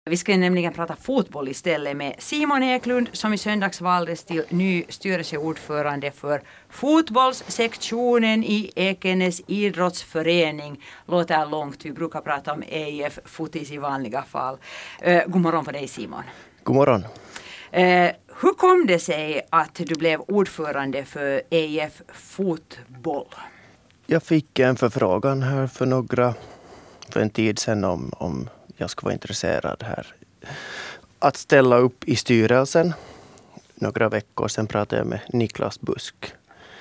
Vi ska nämligen prata fotboll istället med Simon Eklund som i söndags valdes till ny styrelseordförande för fotbollssektionen i Ekenäs idrottsförening. Låter långt, vi brukar prata om EIF fotis i vanliga fall. God morgon på dig Simon. God morgon. Hur kom det sig att du blev ordförande för EIF fotboll? Jag fick en förfrågan här för en tid sedan om jag skulle vara intresserad här att ställa upp i styrelsen. Några veckor sedan pratade jag med Niklas Busk.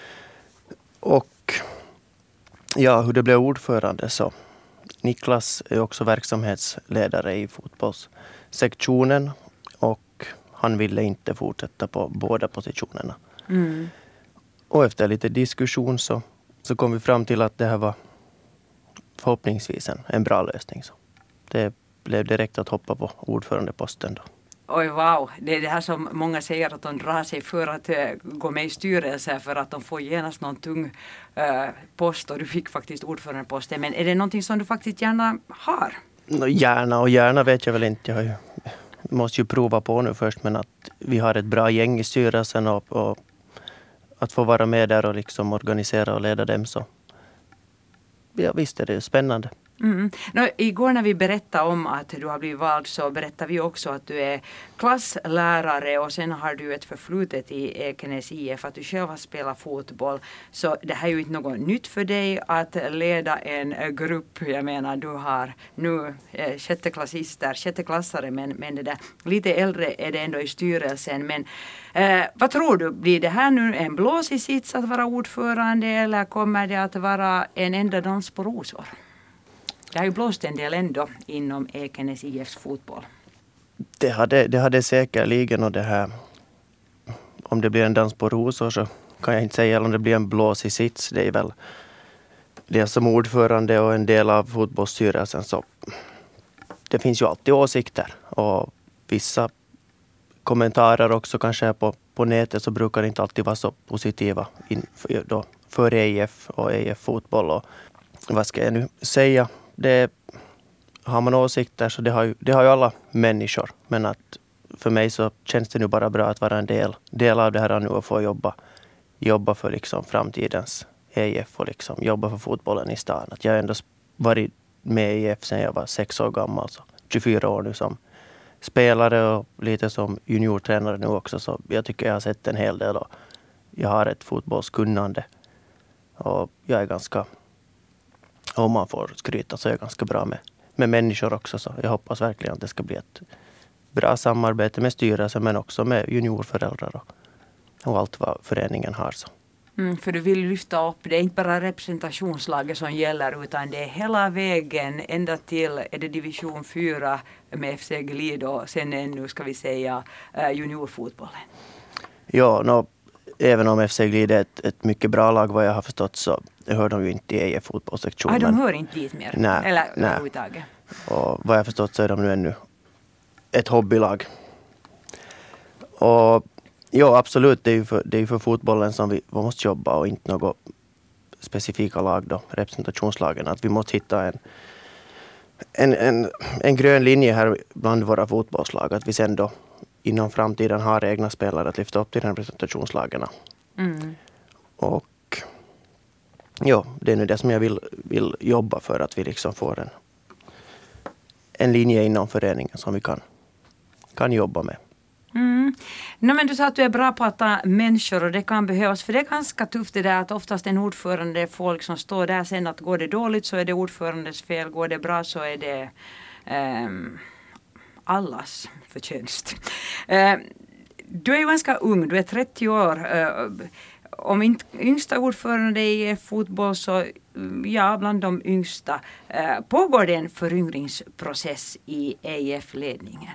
Och ja, hur det blev ordförande så. Niklas är också verksamhetsledare i fotbollssektionen och han ville inte fortsätta på båda positionerna. Mm. Och efter lite diskussion så kom vi fram till att det här var förhoppningsvis en bra lösning. Så det blev direkt att hoppa på ordförandeposten då. Oj wow, det är det här som många säger att de drar sig för att gå med i styrelsen för att de får genast någon tung post och du fick faktiskt ordförandeposten. Men är det någonting som du faktiskt gärna har? Gärna vet jag väl inte. Jag måste ju prova på nu först, men att vi har ett bra gäng i styrelsen och att få vara med där och liksom organisera och leda dem så. Ja, visst är det spännande. Mm. Igår när vi berättade om att du har blivit vald så berättade vi också att du är klasslärare och sen har du ett förflutet i Ekenäs IF att du själv har spelat fotboll. Så det här är ju inte något nytt för dig att leda en grupp. Jag menar du har nu sjätteklassare men det där lite äldre är det ändå i styrelsen. Men vad tror du, blir det här nu en blåsig sits att vara ordförande eller kommer det att vara en enda dans på rosor? Det har ju blåst en del ändå inom Ekenäs IFs fotboll. Det hade säkerligen och det här, om det blir en dans på rosor så kan jag inte säga om det blir en blåsig sits. Det är väl det som ordförande och en del av fotbollsstyrelsen så det finns ju alltid åsikter och vissa kommentarer också kanske på nätet så brukar det inte alltid vara så positiva för EIF och EIF fotboll och vad ska jag nu säga? Har man åsikter så det har ju alla människor. Men att för mig så känns det nu bara bra att vara en del av det här nu och få jobba för liksom framtidens EIF och liksom jobba för fotbollen i stan. Att jag har ändå varit med i EIF sedan jag var 6 år gammal. Så 24 år nu som spelare och lite som juniortränare nu också. Så jag tycker jag har sett en hel del och jag har ett fotbollskunnande. Och jag är ganska... Om man får skryta så är jag ganska bra med människor också. Så jag hoppas verkligen att det ska bli ett bra samarbete med styrelsen men också med juniorföräldrar och allt vad föreningen har. Så. För du vill lyfta upp, det är inte bara representationslaget som gäller utan det är hela vägen ända till är det division 4 med FC Glid och sen ännu ska vi säga juniorfotbollen. Ja, även om FC Glid är ett mycket bra lag vad jag har förstått så hör de ju inte i EIF fotbollssektion. De hör inte dit mer? Nej. Eller överhuvudtaget? Och vad jag har förstått så är de nu ännu ett hobbylag. Och ja, absolut, det är ju för fotbollen som vi måste jobba och inte något specifika lag då, representationslagen. Att vi måste hitta en grön linje här bland våra fotbollslag. Att vi sen då inom framtiden har egna spelare att lyfta upp till representationslagarna. Mm. Och ja, det är nu det som jag vill jobba för att vi liksom får en linje inom föreningen som vi kan jobba med. Mm. Men du sa att du är bra på att ta människor och det kan behövas för det är ganska tufft det där att oftast en ordförande är folk som står där sen att går det dåligt så är det ordförandes fel, går det bra så är det allas förtjänst. Du är ju ganska ung, du är 30 år. Om inte yngsta ordförande i fotboll så ja, bland de yngsta. Pågår det en föryngringsprocess i EIF-ledningen?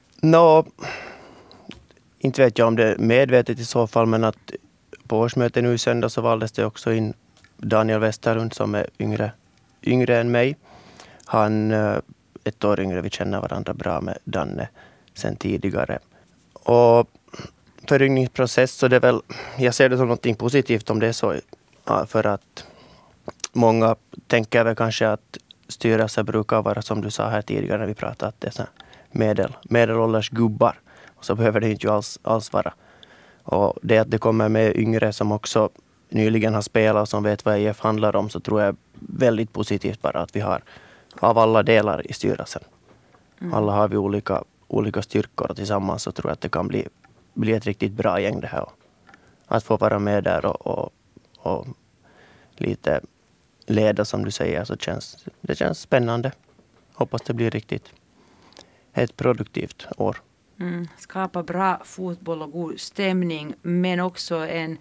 Inte vet jag om det är medvetet i så fall men att på årsmötet nu i söndag så valdes det också in Daniel Westerlund som är yngre än mig. Han ett år yngre, vi känner varandra bra med Danne sen tidigare. Och föryngringsprocess så det är väl, jag ser det som något positivt om det är så för att många tänker väl kanske att styrelser brukar vara som du sa här tidigare när vi pratade att det är så medelålders gubbar. Och så behöver det inte alls vara. Och det att det kommer med yngre som också nyligen har spelat och som vet vad EF handlar om, så tror jag är väldigt positivt bara att vi har av alla delar i styrelsen. Alla har vi olika styrkor och tillsammans så tror jag att det kan bli ett riktigt bra gäng det här. Att få vara med där och lite leda som du säger, så det känns spännande. Hoppas det blir riktigt ett produktivt år. Skapa bra fotboll och god stämning, men också en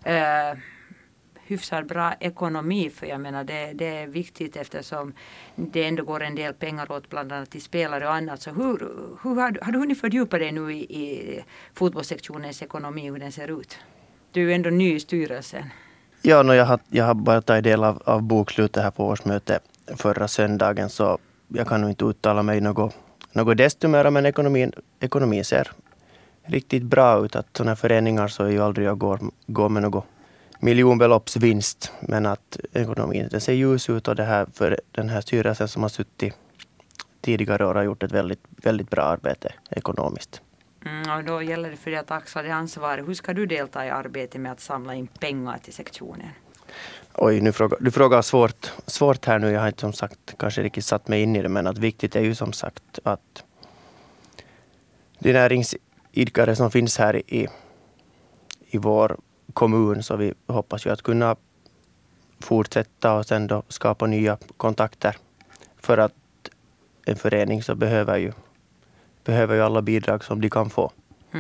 hyfsat bra ekonomi, för jag menar det är viktigt eftersom det ändå går en del pengar åt bland annat till spelare och annat. Så hur har du hunnit fördjupa dig nu i fotbollssektionens ekonomi, hur den ser ut? Du är ju ändå ny i styrelsen. Ja, jag har bara tagit del av bokslutet här på årsmötet förra söndagen, så jag kan nog inte uttala mig något desto mer, men ekonomin ser riktigt bra ut. Att sådana föreningar så är ju aldrig jag går med något miljonbeloppsvinst, men att ekonomin det ser ljus ut, och det här för den här styrelsen som har suttit tidigare år har gjort ett väldigt, väldigt bra arbete ekonomiskt. Och då gäller det för dig att axla det ansvaret. Hur ska du delta i arbetet med att samla in pengar till sektionen? Oj, du frågar svårt här nu. Jag har inte som sagt kanske riktigt satt mig in i det, men att viktigt är ju som sagt att de näringsidkare som finns här i vår kommun, så vi hoppas ju att kunna fortsätta och sen då skapa nya kontakter. För att en förening så behöver ju alla bidrag som de kan få.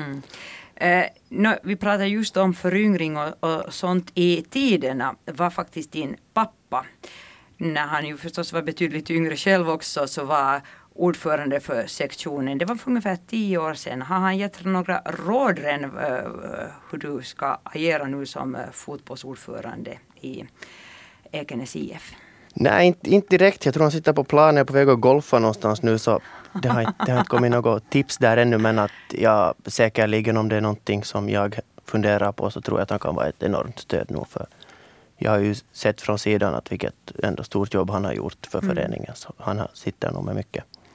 Vi pratar just om föryngring och sånt i tiderna. Var faktiskt din pappa, när han ju förstås var betydligt yngre själv också, så var ordförande för sektionen. Det var för ungefär 10 år sedan. Har han gett några råd hur du ska agera nu som fotbollsordförande i Ekenäs IF? Nej, inte direkt. Jag tror han sitter på planen, är på väg att golfa någonstans nu, så det har inte kommit något tips där ännu, men att jag säkerligen, om det är någonting som jag funderar på, så tror jag att han kan vara ett enormt stöd nu. För jag har ju sett från sidan att vilket ändå stort jobb han har gjort för föreningen, så han sitter nog med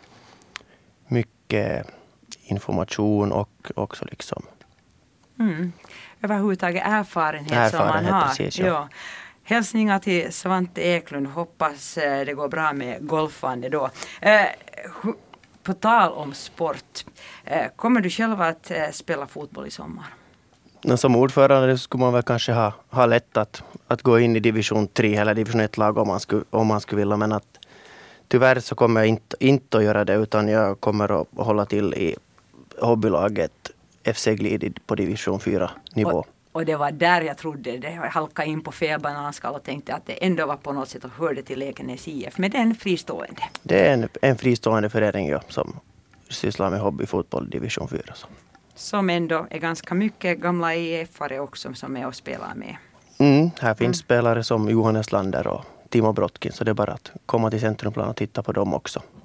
mycket information och också liksom överhuvudtaget erfarenhet som man har. Precis, ja. Hälsningar till Svante Eklund. Hoppas det går bra med golfande då. På tal om sport. Kommer du själv att spela fotboll i sommar? Som ordförande skulle man väl kanske ha lätt att gå in i division 3 eller division 1-lag om man skulle vilja. Men att tyvärr så kommer jag inte att göra det, utan jag kommer att hålla till i hobbylaget FC Glid på division 4-nivå. Och det var där jag trodde det. Jag halkade in på fel bananskal och tänkte att det ändå var på något sätt och hörde till Ekenäs IF. Men den fristående. Det är en fristående förening som sysslar med hobbyfotboll division 4. Som ändå är ganska mycket gamla IF-are också som är och spelar med. Här finns spelare som Johannes Lander och Timo Brotkin, så det är bara att komma till Centrumplan och titta på dem också.